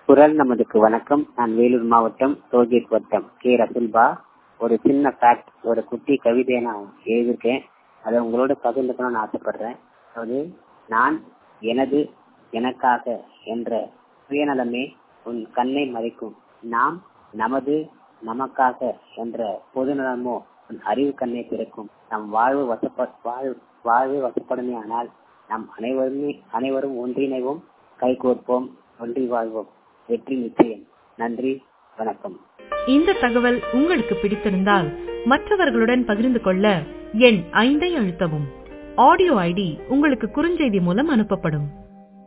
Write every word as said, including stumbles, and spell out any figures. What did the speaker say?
குரல் நமதுக்கு வணக்கம். நான் வேலூர் மாவட்டம் டோல்கேட் வட்டம் கே ரசுல்பா. ஒரு சின்ன ஃபேக்ட், ஒரு குட்டி கவிதையை நான் எழுதியிருக்கேன். அதை உங்களோட பகிர்ந்துக்கணும்னு ஆசைப்படுறேன். அதாவது, நான், எனது, எனக்காக என்ற சுயநலமே உன் கண்ணை மறைக்கும். நாம், நமது, நமக்காக என்ற பொதுநலமோ உன் அறிவு கண்ணை திறக்கும். நம் வாழ்வு வசப்ப வாழ் வாழ்வு வசப்படுமே. ஆனால் நாம் அனைவருமே அனைவரும் ஒன்றிணைவோம், கைகோர்ப்போம், ஒன்றி வாழ்வோம். வெற்றி நிச்சயம். நன்றி, வணக்கம். இந்த தகவல் உங்களுக்கு பிடித்திருந்தால் மற்றவர்களுடன் பகிர்ந்து கொள்ள எண் ஐந்தை அழுத்தவும். ஆடியோ ஐடி உங்களுக்கு குறுஞ்செய்தி மூலம் அனுப்பப்படும்.